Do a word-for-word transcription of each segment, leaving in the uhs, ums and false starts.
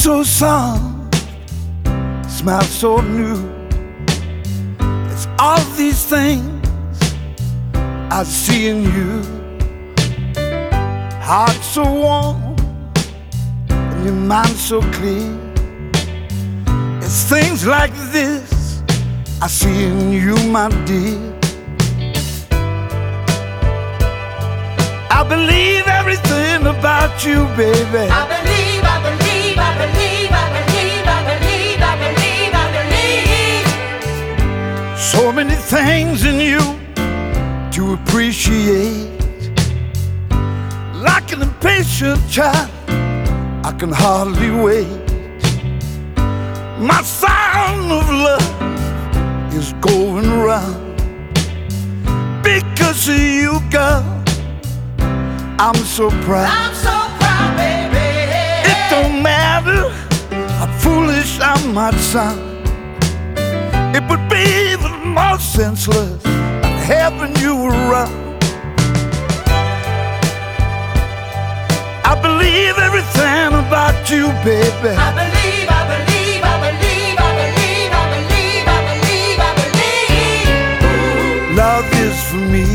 so soft, smells so new. It's all these things I see in you. Heart so warm and your mind so clear. It's things like this I see in you, my dear. I believe everything about you, baby. I believe, I believe, I believe, I believe, I believe, I believe, I believe. So many things in you to appreciate. Like an impatient child, I can hardly wait. My sound of love is going round because of you, girl. I'm so proud. I'm so proud, baby. It don't matter how foolish I might sound. It would be even more senseless having you around. I believe everything about you, baby. I believe, I believe, I believe, I believe, I believe, I believe, I believe. Love is for me.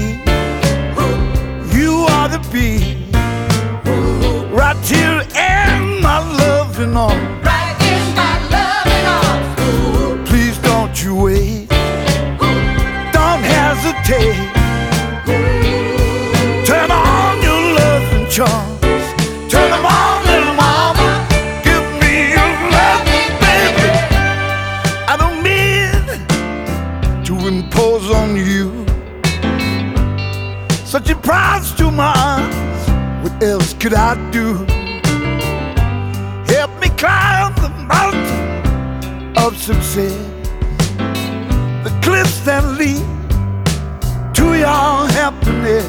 You are the bee. Right here in my loving arms. Right in my loving arms. Please don't you wait. Don't hesitate. Turn on your loving charms. Turn them on, little mama. Give me your love, baby. I don't mean to impose on you such a prize to my eyes. What else could I do? Help me climb the mountain of success, the cliffs that lead to your happiness.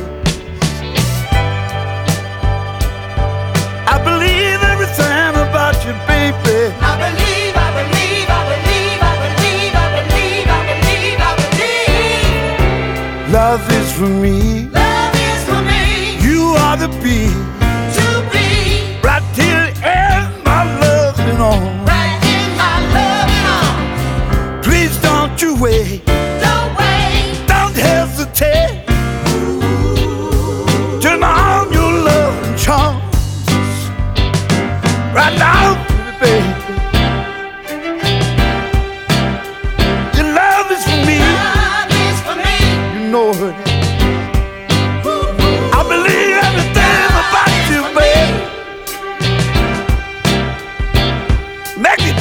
I believe everything about you, baby. I believe, I believe, I believe, I believe, I believe, I believe, I believe. Love is for me. Love is for me. You are the bee. To be Right here in my loving arms. right in my loving arms. Please don't you wait. Don't wait. Don't hesitate. Turn on your loving charms. Right now, baby. Your love is for me. Love is for me. You know it. I believe everything about you, baby. Make me